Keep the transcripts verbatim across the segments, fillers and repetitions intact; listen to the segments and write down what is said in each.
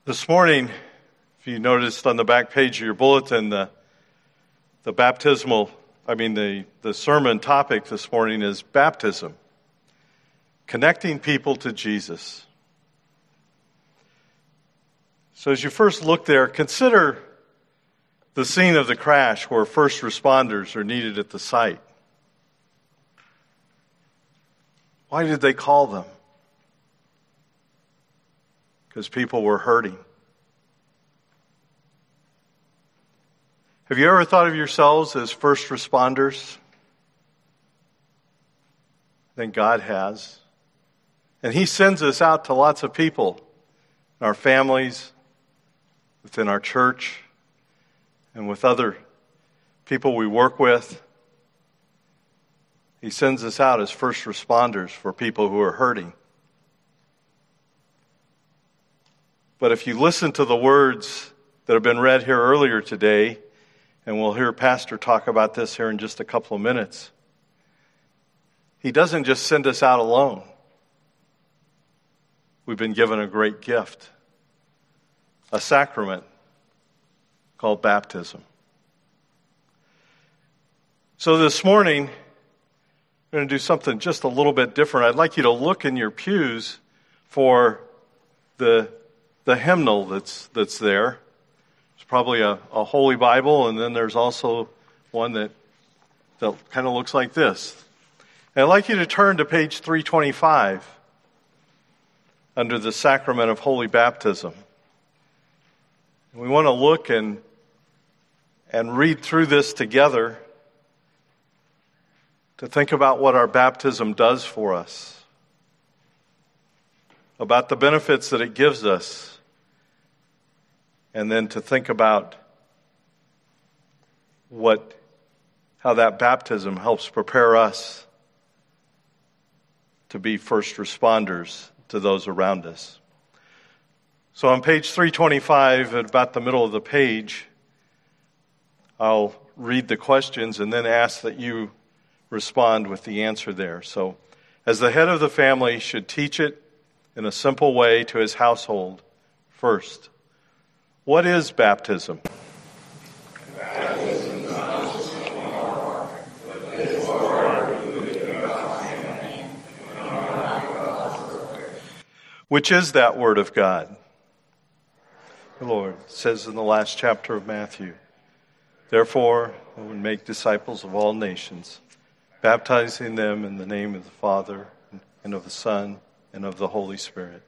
This morning, if you noticed on the back page of your bulletin, the the baptismal, I mean the, the sermon topic this morning is baptism, connecting people to Jesus. So as you first look there, consider the scene of the crash where first responders are needed at the site. Why did they call them? Because people were hurting. Have you ever thought of yourselves as first responders? I think God has. And He sends us out to lots of people, in our families, within our church, and with other people we work with. He sends us out as first responders for people who are hurting. But if you listen to the words that have been read here earlier today, and we'll hear Pastor talk about this here in just a couple of minutes, He doesn't just send us out alone. We've been given a great gift, a sacrament called baptism. So this morning, we're going to do something just a little bit different. I'd like you to look in your pews for the the hymnal that's that's there. It's probably a, a Holy Bible, and then there's also one that, that kind of looks like this. And I'd like you to turn to page three twenty-five under the sacrament of Holy Baptism. We want to look and and read through this together to think about what our baptism does for us, about the benefits that it gives us, and then to think about what, how that baptism helps prepare us to be first responders to those around us. So on page three twenty-five, at about the middle of the page, I'll read the questions and then ask that you respond with the answer there. So, as the head of the family should teach it in a simple way to his household. First, what is baptism? Baptism is not just a water, but it is water rooted in God's name, and not God's word. Which is that word of God? The Lord says in the last chapter of Matthew, therefore, I will make disciples of all nations, baptizing them in the name of the Father, and of the Son, and of the Holy Spirit.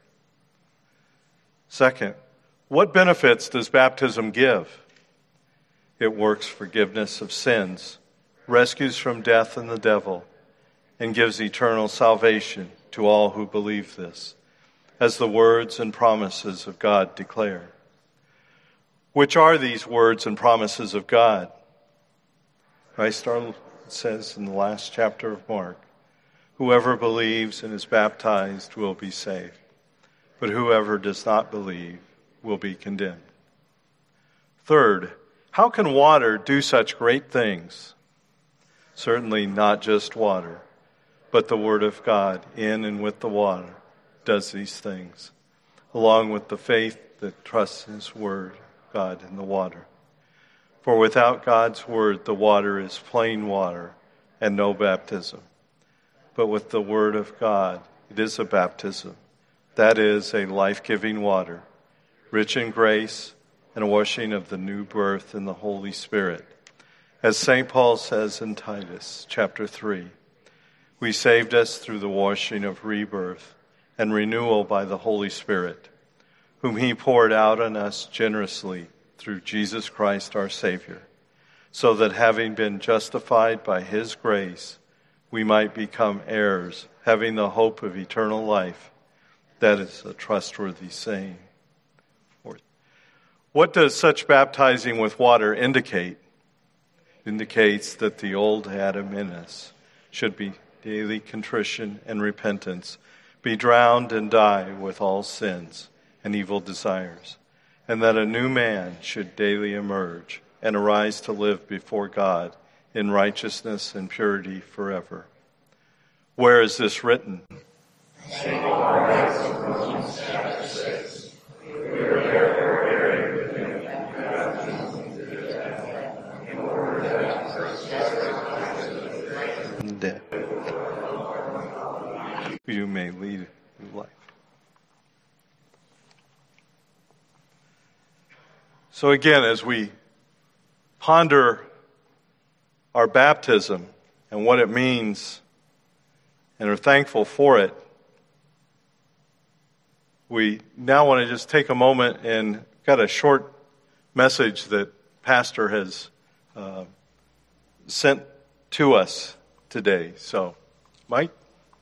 Second, what benefits does baptism give? It works forgiveness of sins, rescues from death and the devil, and gives eternal salvation to all who believe this, as the words and promises of God declare. Which are these words and promises of God? Christ our says in the last chapter of Mark, whoever believes and is baptized will be saved, but whoever does not believe will be condemned. Third, how can water do such great things? Certainly not just water, but the Word of God in and with the water does these things, along with the faith that trusts in His Word, God, in the water. For without God's Word, the water is plain water and no baptism. But with the Word of God, it is a baptism. That is a life-giving water, rich in grace and a washing of the new birth in the Holy Spirit. As Saint Paul says in Titus chapter three, we saved us through the washing of rebirth and renewal by the Holy Spirit, whom He poured out on us generously through Jesus Christ our Savior, so that having been justified by His grace, we might become heirs, having the hope of eternal life. That is a trustworthy saying. What does such baptizing with water indicate? It indicates that the old Adam in us should be daily contrition and repentance, be drowned and die with all sins and evil desires, and that a new man should daily emerge and arise to live before God in righteousness and purity forever. Where is this written? Saint Paul writes in Romans chapter six, we are So again, as we ponder our baptism and what it means and are thankful for it, we now want to just take a moment and got a short message that Pastor has uh, sent to us today. So, Mike?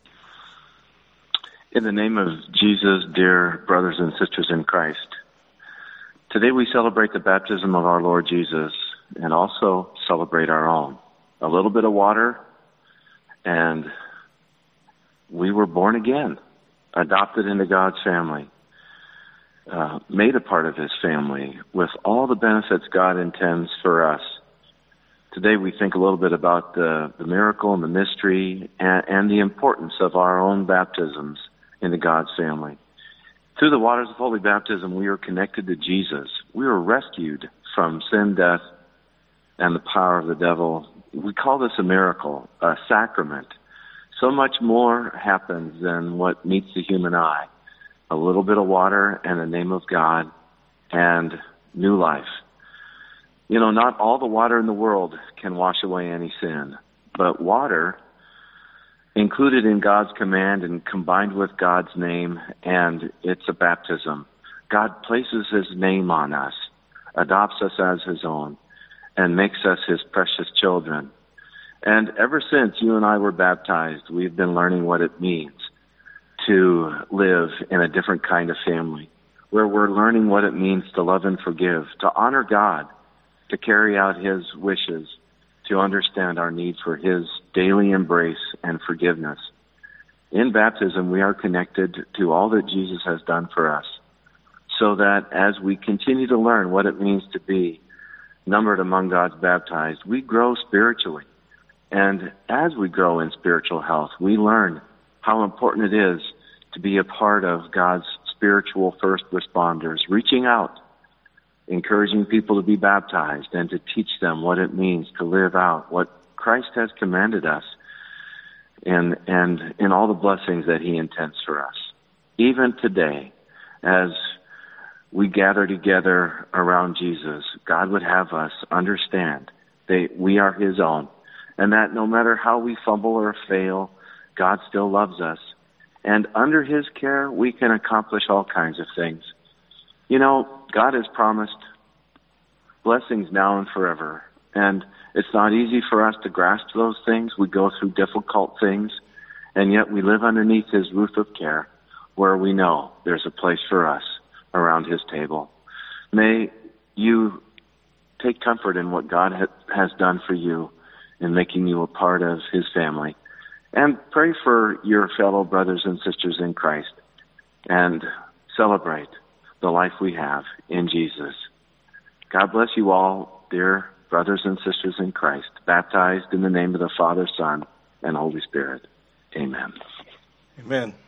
In the name of Jesus, dear brothers and sisters in Christ, today we celebrate the baptism of our Lord Jesus and also celebrate our own. A little bit of water, and we were born again, adopted into God's family, uh, made a part of his family with all the benefits God intends for us. Today we think a little bit about the, the miracle and the mystery and, and the importance of our own baptisms into God's family. Through the waters of holy baptism, we are connected to Jesus. We were rescued from sin, death, and the power of the devil. We call this a miracle, a sacrament. So much more happens than what meets the human eye. A little bit of water and the name of God and new life. You know, not all the water in the world can wash away any sin, but water included in God's command and combined with God's name, and it's a baptism. God places his name on us, adopts us as his own, and makes us his precious children. And ever since you and I were baptized, we've been learning what it means to live in a different kind of family, where we're learning what it means to love and forgive, to honor God, to carry out his wishes, to understand our need for his daily embrace and forgiveness. In baptism, we are connected to all that Jesus has done for us, so that as we continue to learn what it means to be numbered among God's baptized, we grow spiritually. And as we grow in spiritual health, we learn how important it is to be a part of God's spiritual first responders, reaching out, encouraging people to be baptized and to teach them what it means to live out what Christ has commanded us and, and in all the blessings that he intends for us. Even today, as we gather together around Jesus, God would have us understand that we are his own, and that no matter how we fumble or fail, God still loves us. And under his care, we can accomplish all kinds of things. You know, God has promised blessings now and forever. And it's not easy for us to grasp those things. We go through difficult things, and yet we live underneath his roof of care, where we know there's a place for us around his table. May you take comfort in what God ha- has done for you in making you a part of his family. And pray for your fellow brothers and sisters in Christ and celebrate the life we have in Jesus. God bless you all, dear brothers and sisters in Christ, baptized in the name of the Father, Son, and Holy Spirit. Amen. Amen.